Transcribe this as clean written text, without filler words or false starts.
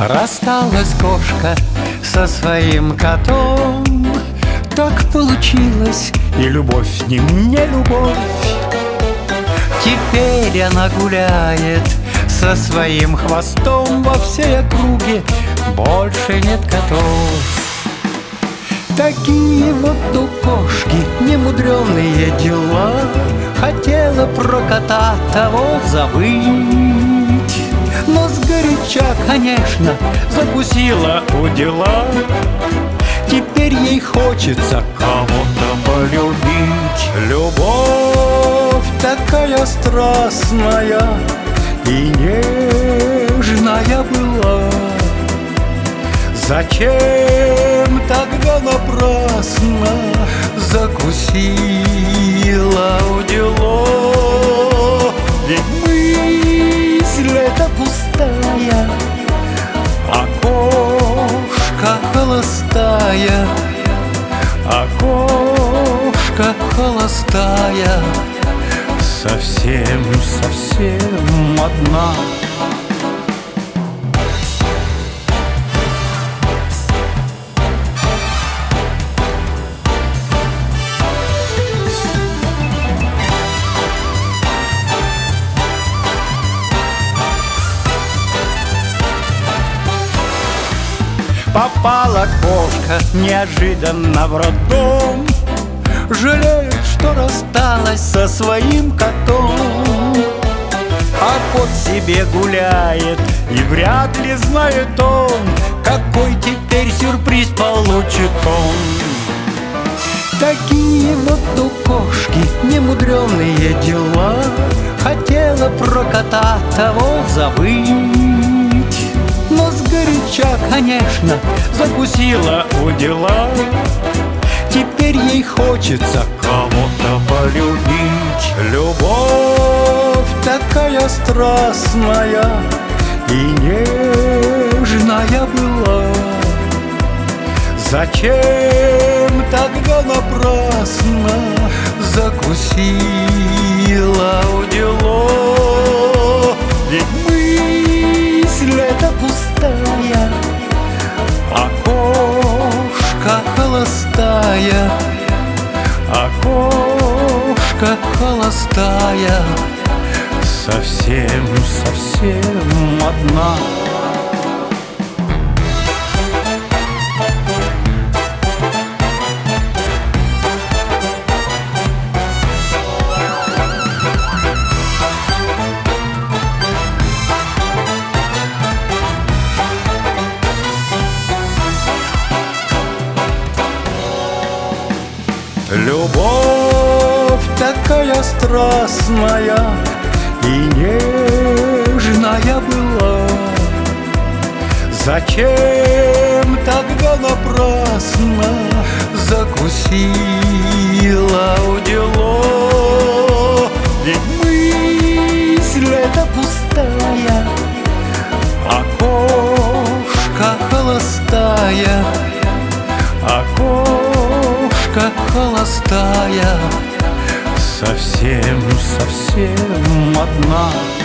Рассталась кошка со своим котом. Так получилось, и любовь с ним не любовь. Теперь она гуляет со своим хвостом. Во всей округе больше нет котов. Такие вот у кошки немудреные дела. Хотела про кота того забыть, но сгоряча, конечно, закусила у дела. Теперь ей хочется кого-то полюбить. Любовь такая страстная и нежная была. Зачем тогда напрасно закусила удила? Ведь мысль эта пустая, а кошка холостая, а кошка холостая, совсем одна. Попала кошка неожиданно в роддом. Жалеет, что рассталась со своим котом. А кот себе гуляет, и вряд ли знает он, какой теперь сюрприз получит он. Такие вот у кошки немудреные дела. Хотела про кота того забыть, но сгоряча, конечно, закусила удила. Теперь ей хочется кого-то полюбить. Любовь такая страстная и нежная была. Зачем тогда напрасно закусила удила? Ведь мысль эта пустая, а кошка холостая, а кошка холостая, совсем одна. Любовь такая страстная и нежная была. Зачем тогда напрасно закусила удила? Ведь мысль эта пустая, а кошка холостая, а кошка холостая, совсем одна.